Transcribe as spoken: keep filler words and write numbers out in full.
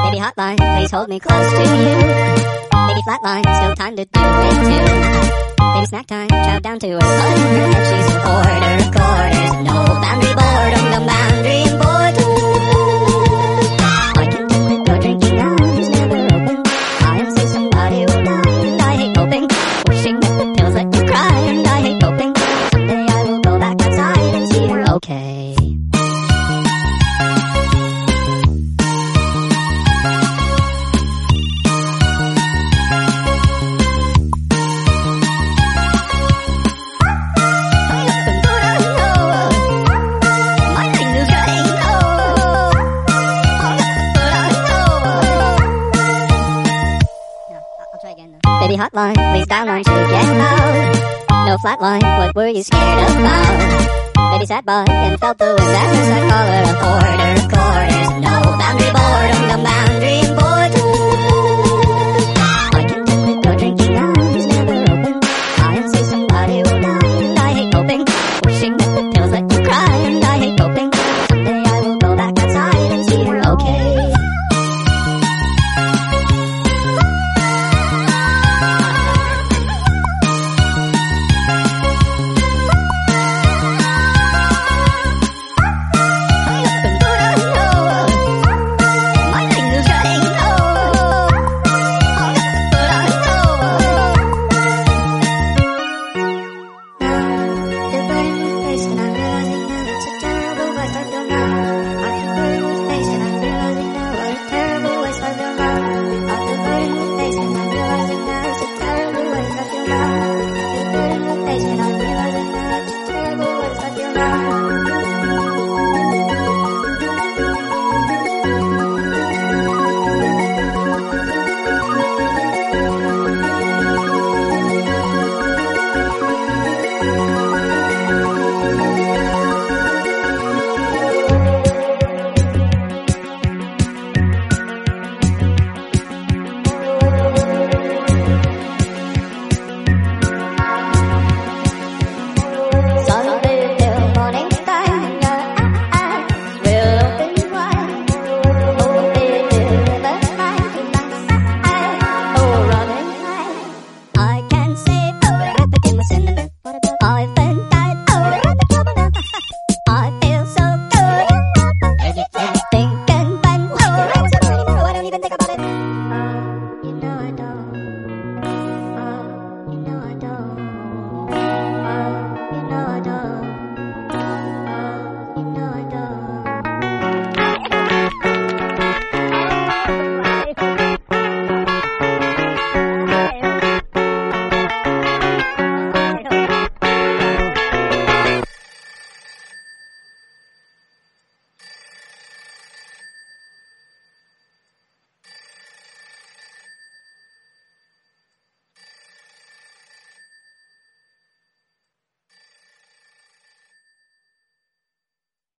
Baby hotline, please hold me close to you. Baby flatline, still time to do it too. Baby snack time, chow down to her slut. Her head, she's a hoarder of quarters. No boundary boredom, no boundary important. I can do it, your drinking eyes never open. I am so somebody will die, and I hate hoping. Wishing that the pills let you cry, and I hate hoping. Someday I will go back outside and see her okay. Baby hotline, please dial nine to get out. No flatline, what were you scared about? Baby sat by and felt the wind as I call her a hoarder.